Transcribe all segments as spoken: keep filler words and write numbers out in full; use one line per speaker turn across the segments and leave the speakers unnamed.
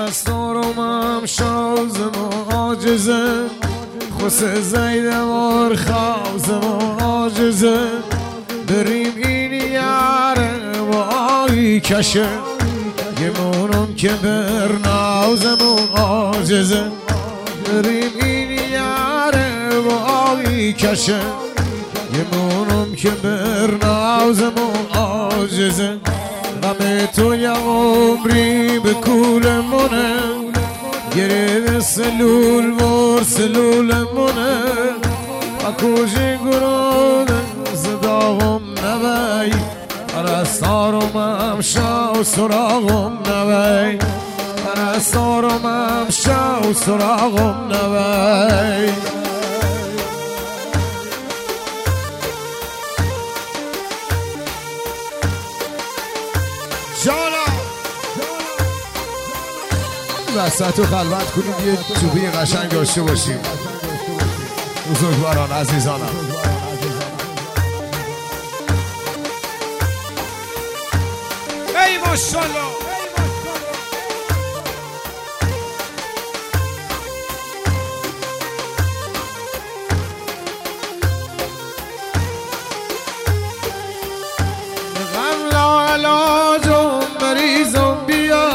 پرستارم هم شازم و عاجزم خس زیدم و خوازم و عاجزم بریم این یاره و آی کشه گمونم که برنازم و عاجزم بریم این یاره و آی کشه گمونم که برنازم و عاجزم غم تو یا عمری به کول منه گرید سلول ور سلول منه اکوشی گرونه زداغم نبی پرستارم هم شاو سراغم نبی پرستارم هم شاو سراغم نبی وسط و خلوت کنیم یه چوبی قشنگ داشته باشیم بزرگواران عزیزانم ای ماشاءالله غم لا علاجم مریضم بیا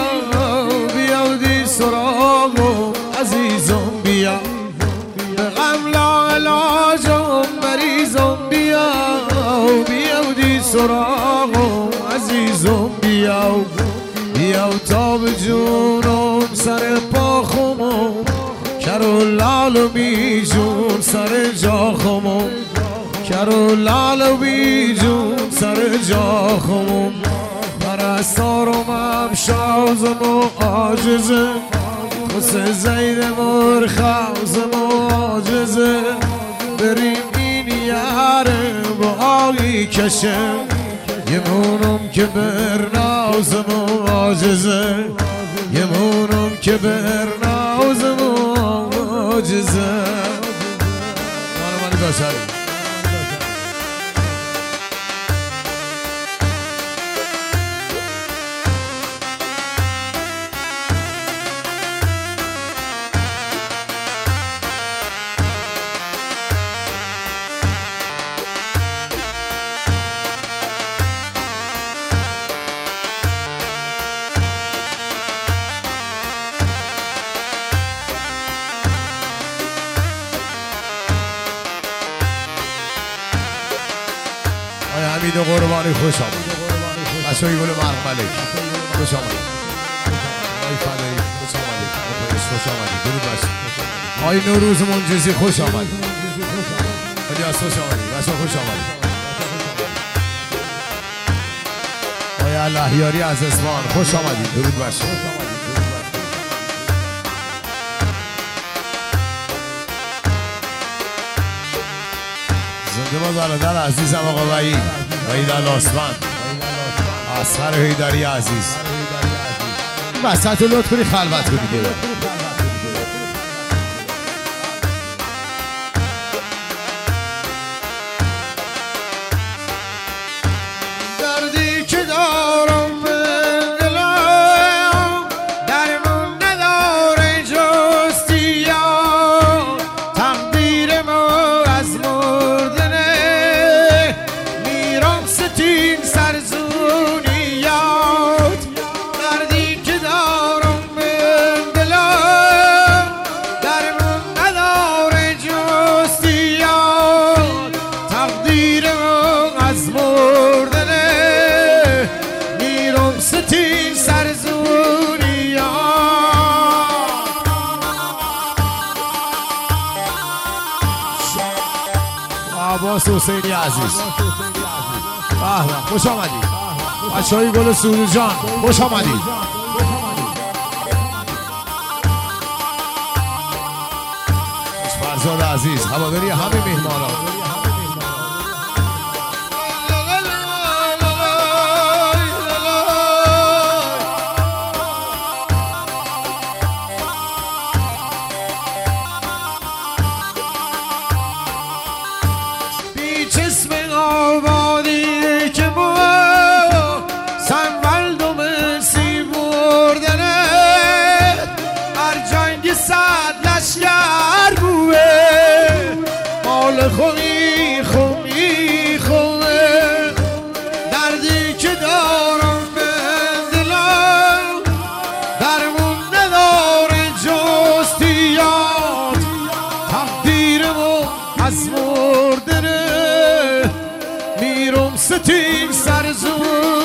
سراغم عزیزم بیا به غم لا علاجم مریضم بیا بیا دی سراغم عزیزم بیا بیا تا به جونم سر پاخمم کرو لال بی جون سر جاخمم کرو لال بی جون سر جاخمم پرستارم هم شازم و عاجزم خس زیدم و خوازم و عاجزم بریم این یاره با آقی کشم یمونم که برنازم و عاجزم یمونم که برنازم و عاجزم مانا منی باشاری حمید قربانی خوش آمد بچه‌های گل مرغ ملک خوش آمد آی فدایی خوش آمدید خوش آمدید درود بر شما آی نوروز منجزی خوش آمد الیاس خوش آمدید بچه‌ها خوش آمدید آی اللهیاری از اصفهان خوش آمدید درود بر شما زنده با برادر عزیزم آقا وحید وحید الاسمن اصغر حیدری عزیز وسط لطف کنی خلوت کنی دردی که دارم عباس حسینی عزیز بله خوش آمدید بچه های گل سورو جان خوش آمدید فرزاد عزیز هواداری همه مهمانان حال خوی خوی خوه دردی که دارم به دلم درمون نداره جز دیاد تقدیرمو از مردره میرم ستیم سرزون